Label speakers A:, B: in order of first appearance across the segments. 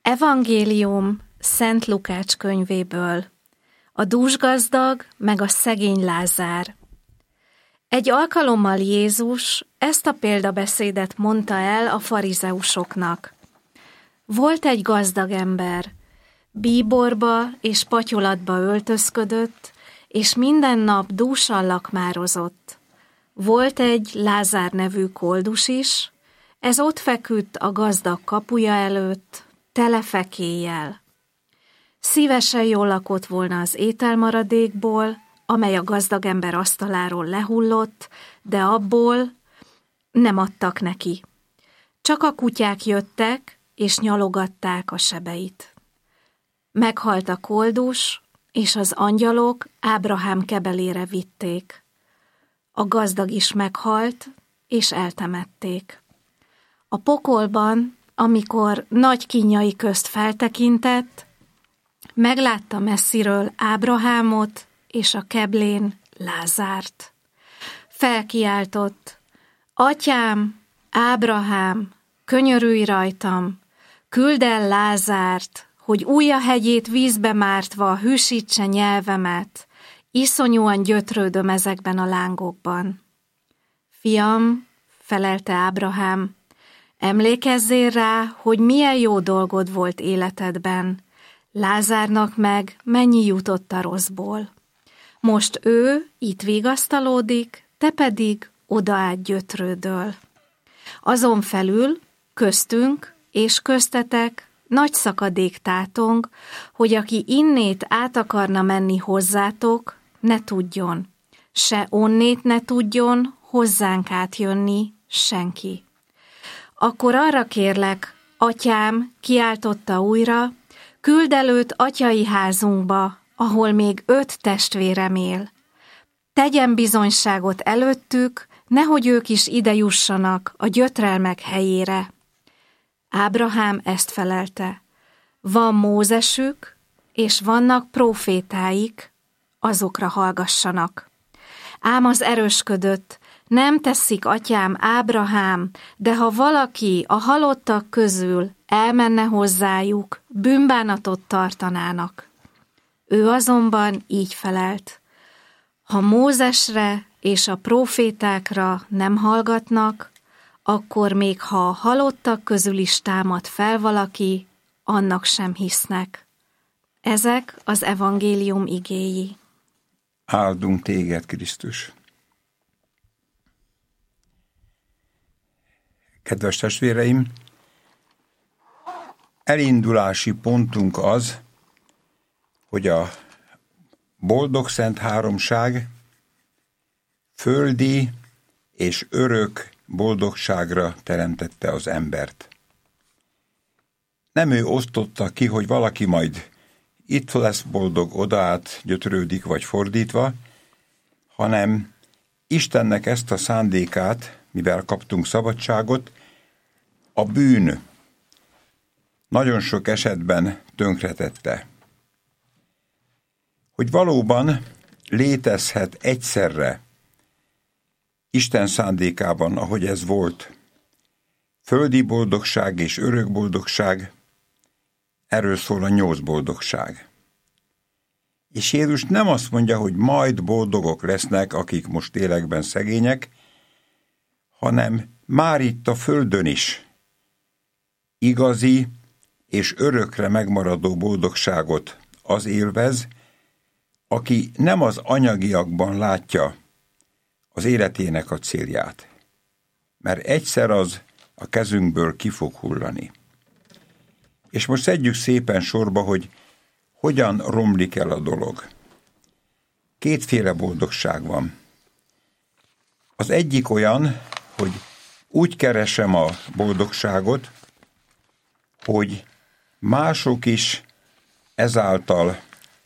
A: Evangélium Szent Lukács könyvéből. A dúsgazdag meg a szegény Lázár. Egy alkalommal Jézus ezt a példabeszédet mondta el a farizeusoknak. Volt egy gazdag ember, bíborba és patyolatba öltözködött, és minden nap dúsan lakmározott. Volt egy Lázár nevű koldus is, ez ott feküdt a gazdag kapuja előtt, tele fekélyjel. Szívesen jól lakott volna az ételmaradékból, amely a gazdag ember asztaláról lehullott, de abból nem adtak neki. Csak a kutyák jöttek, és nyalogatták a sebeit. Meghalt a koldus, és az angyalok Ábrahám kebelére vitték. A gazdag is meghalt, és eltemették. A pokolban, amikor nagy kínjai közt feltekintett, meglátta messziről Ábrahámot és a keblén Lázárt. Felkiáltott: Atyám, Ábrahám, könyörülj rajtam, küldd el Lázárt, hogy ujjahegyét vízbe mártva hűsítse nyelvemet, iszonyúan gyötrődöm ezekben a lángokban. Fiam, felelte Ábrahám, emlékezzél rá, hogy milyen jó dolgod volt életedben, Lázárnak meg mennyi jutott a rosszból. Most ő itt vigasztalódik, te pedig odaát gyötrődöl. Azon felül köztünk és köztetek nagy szakadék tátong, hogy aki innét át akarna menni hozzátok, ne tudjon, se onnét ne tudjon hozzánk átjönni senki. Akkor arra kérlek, atyám, kiáltotta újra, küldd el őt atyai házunkba, ahol még 5 testvérem él. Tegyen bizonyságot előttük, nehogy ők is ide jussanak a gyötrelmek helyére. Ábrahám ezt felelte: van Mózesük, és vannak prófétáik, azokra hallgassanak. Ám az erősködött: nem teszik atyám Ábrahám, de ha valaki a halottak közül elmenne hozzájuk, bűnbánatot tartanának. Ő azonban így felelt: ha Mózesre és a prófétákra nem hallgatnak, akkor még ha a halottak közül is támad fel valaki, annak sem hisznek. Ezek az evangélium igéi.
B: Áldunk téged, Krisztus! Kedves testvéreim, elindulási pontunk az, hogy a boldog szent háromság földi és örök boldogságra teremtette az embert. Nem ő osztotta ki, hogy valaki majd itt lesz boldog, odaát gyötrődik, vagy fordítva, hanem Istennek ezt a szándékát, mivel kaptunk szabadságot, a bűn nagyon sok esetben tönkretette. Hogy valóban létezhet egyszerre Isten szándékában, ahogy ez volt, földi boldogság és örök boldogság, erről szól a 8 boldogság. És Jézus nem azt mondja, hogy majd boldogok lesznek, akik most lélekben szegények, hanem már itt a földön is igazi és örökre megmaradó boldogságot az élvez, aki nem az anyagiakban látja az életének a célját, mert egyszer az a kezünkből ki fog hullani. És most szedjük szépen sorba, hogy hogyan romlik el a dolog. 2 boldogság van. Az egyik olyan, hogy úgy keresem a boldogságot, hogy mások is ezáltal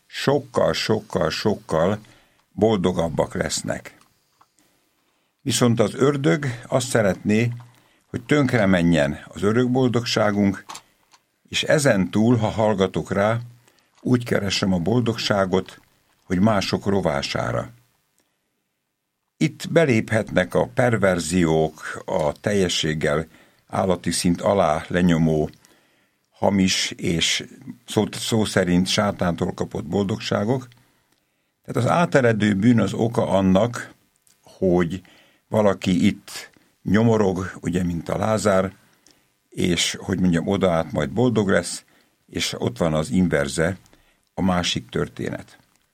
B: sokkal boldogabbak lesznek. Viszont az ördög azt szeretné, hogy tönkre menjen az örök boldogságunk, és ezen túl, ha hallgatok rá, úgy keresem a boldogságot, hogy mások rovására. Itt beléphetnek a perverziók, a teljességgel állati szint alá lenyomó hamis és szó szerint sátántól kapott boldogságok. Tehát az áteredő bűn az oka annak, hogy valaki itt nyomorog, ugye, mint a Lázár, és, hogy mondjam, odaállt majd boldog lesz, és ott van az inverze, a másik történet.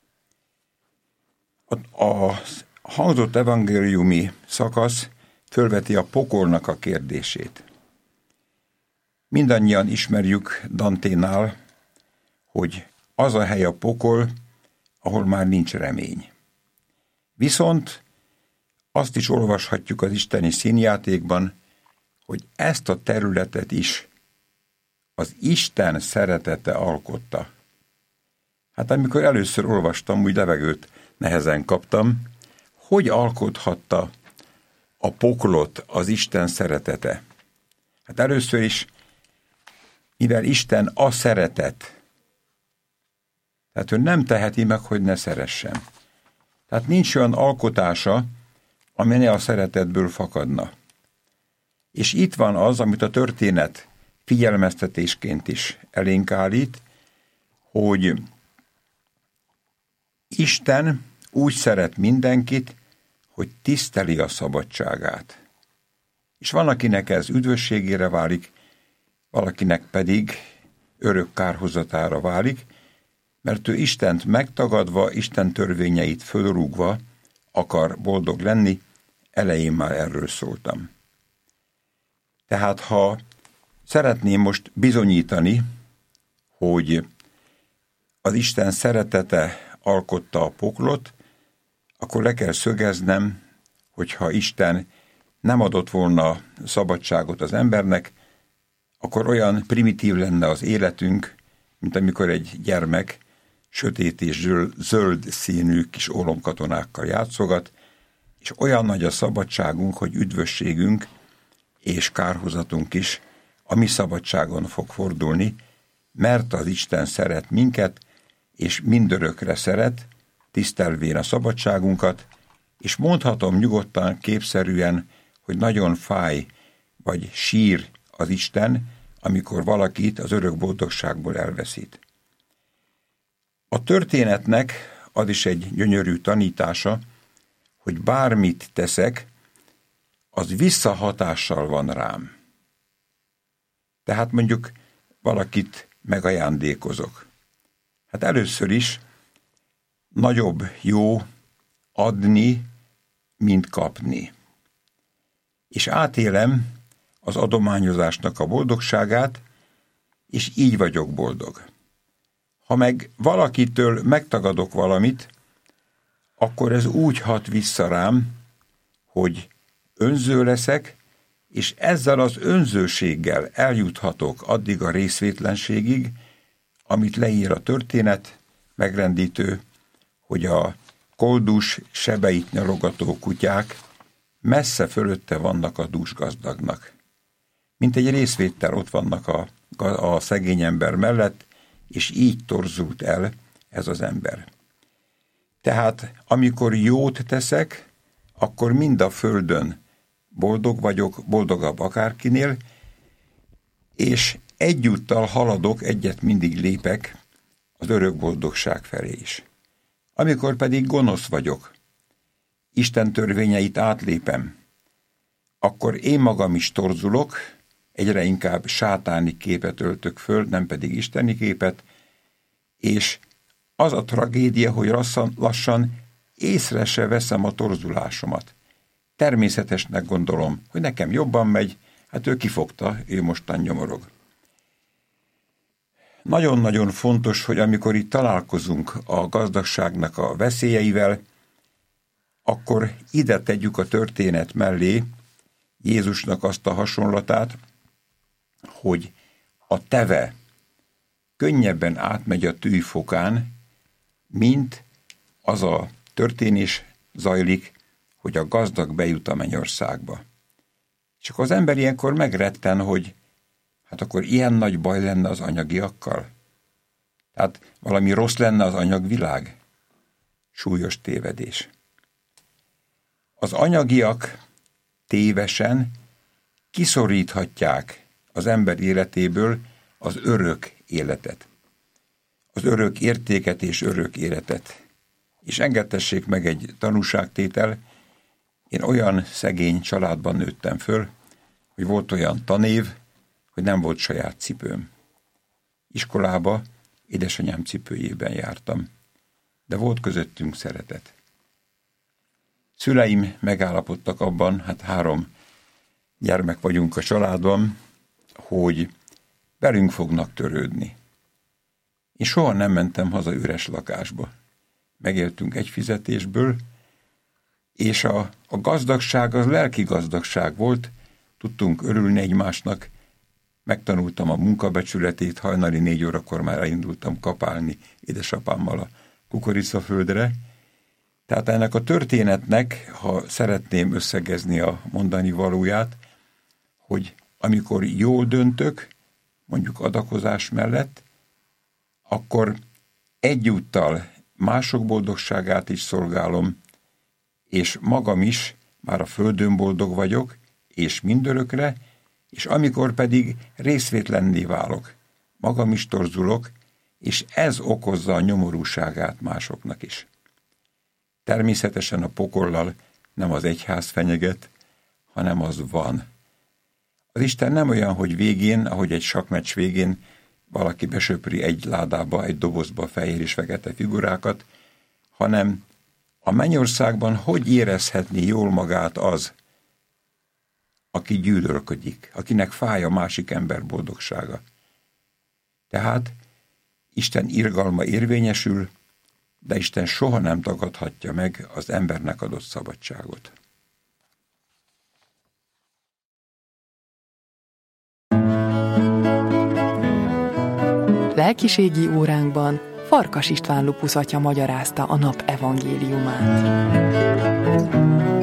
B: A hangzott evangéliumi szakasz fölveti a pokolnak a kérdését. Mindannyian ismerjük Danténál, hogy az a hely a pokol, ahol már nincs remény. Viszont azt is olvashatjuk az isteni színjátékban, hogy ezt a területet is az Isten szeretete alkotta. Hát amikor először olvastam, úgy levegőt nehezen kaptam, hogy alkothatta a poklot az Isten szeretete. Hát először is, mivel Isten a szeretet, tehát ő nem teheti meg, hogy ne szeressen. Tehát nincs olyan alkotása, ami ne a szeretetből fakadna. És itt van az, amit a történet figyelmeztetésként is elénk állít, hogy Isten úgy szeret mindenkit, hogy tiszteli a szabadságát. És van, akinek ez üdvösségére válik, valakinek pedig örök kárhozatára válik, mert ő Istent megtagadva, Isten törvényeit fölrúgva akar boldog lenni, elején már erről szóltam. Tehát ha szeretném most bizonyítani, hogy az Isten szeretete alkotta a poklot, akkor le kell szögeznem, hogyha Isten nem adott volna szabadságot az embernek, akkor olyan primitív lenne az életünk, mint amikor egy gyermek sötét és zöld színű kis ólomkatonákkal játszogat, és olyan nagy a szabadságunk, hogy üdvösségünk és kárhozatunk is a mi szabadságon fog fordulni, mert az Isten szeret minket, és mindörökre szeret, tisztelvén a szabadságunkat, és mondhatom nyugodtan, képszerűen, hogy nagyon fáj, vagy sír az Isten, amikor valakit az örök boldogságból elveszít. A történetnek az is egy gyönyörű tanítása, hogy bármit teszek, az visszahatással van rám. Tehát mondjuk valakit megajándékozok. Hát először is nagyobb jó adni, mint kapni. És átélem az adományozásnak a boldogságát, és így vagyok boldog. Ha meg valakitől megtagadok valamit, akkor ez úgy hat vissza rám, hogy önző leszek, és ezzel az önzőséggel eljuthatok addig a részvétlenségig, amit leír a történet, megrendítő, hogy a koldus sebeit nyalogató kutyák messze fölötte vannak a dúsgazdagnak. Mint egy részvéttel ott vannak a szegény ember mellett, és így torzult el ez az ember. Tehát amikor jót teszek, akkor mind a földön boldog vagyok, boldogabb akárkinél, és egyúttal haladok, egyet mindig lépek az örök boldogság felé is. Amikor pedig gonosz vagyok, Isten törvényeit átlépem, akkor én magam is torzulok, egyre inkább sátáni képet öltök föl, nem pedig isteni képet, és az a tragédia, hogy lassan észre se veszem a torzulásomat. Természetesnek gondolom, hogy nekem jobban megy, hát ő kifogta, ő mostan nyomorog. Nagyon-nagyon fontos, hogy amikor itt találkozunk a gazdagságnak a veszélyeivel, akkor ide tegyük a történet mellé Jézusnak azt a hasonlatát, hogy a teve könnyebben átmegy a tűfokán, mint az a történés zajlik, hogy a gazdag bejut a mennyországba. És akkor az ember ilyenkor megretten, hogy hát akkor ilyen nagy baj lenne az anyagiakkal? Tehát valami rossz lenne az anyagvilág? Súlyos tévedés. Az anyagiak tévesen kiszoríthatják az ember életéből az örök életet, az örök értéket és örök életet. És engedtessék meg egy tanúságtétel, én olyan szegény családban nőttem föl, hogy volt olyan tanév, hogy nem volt saját cipőm. Iskolába édesanyám cipőjében jártam, de volt közöttünk szeretet. Szüleim megállapodtak abban, 3 gyermek vagyunk a családban, hogy velünk fognak törődni. Én soha nem mentem haza üres lakásba. Megéltünk egy fizetésből, és a gazdagság az lelki gazdagság volt, tudtunk örülni egymásnak, megtanultam a munkabecsületét, hajnali 4 órakor már elindultam kapálni édesapámmal a kukoricaföldre. Tehát ennek a történetnek, ha szeretném összegezni a mondani valóját, hogy amikor jól döntök, mondjuk adakozás mellett, akkor egyúttal mások boldogságát is szolgálom, és magam is már a földön boldog vagyok, és mindörökre, és amikor pedig részvétlenné válok, magam is torzulok, és ez okozza a nyomorúságát másoknak is. Természetesen a pokollal nem az egyház fenyeget, hanem az van. Az Isten nem olyan, hogy végén, ahogy egy sakkmeccs végén valaki besöpri egy ládába, egy dobozba fehér és fekete figurákat, hanem a mennyországban hogy érezhetné jól magát az, aki gyűlölködik, akinek fáj a másik ember boldogsága. Tehát Isten irgalma érvényesül, de Isten soha nem tagadhatja meg az embernek adott szabadságot.
C: Lelkiségi óránkban Farkas István Lupusz atya magyarázta a nap evangéliumát.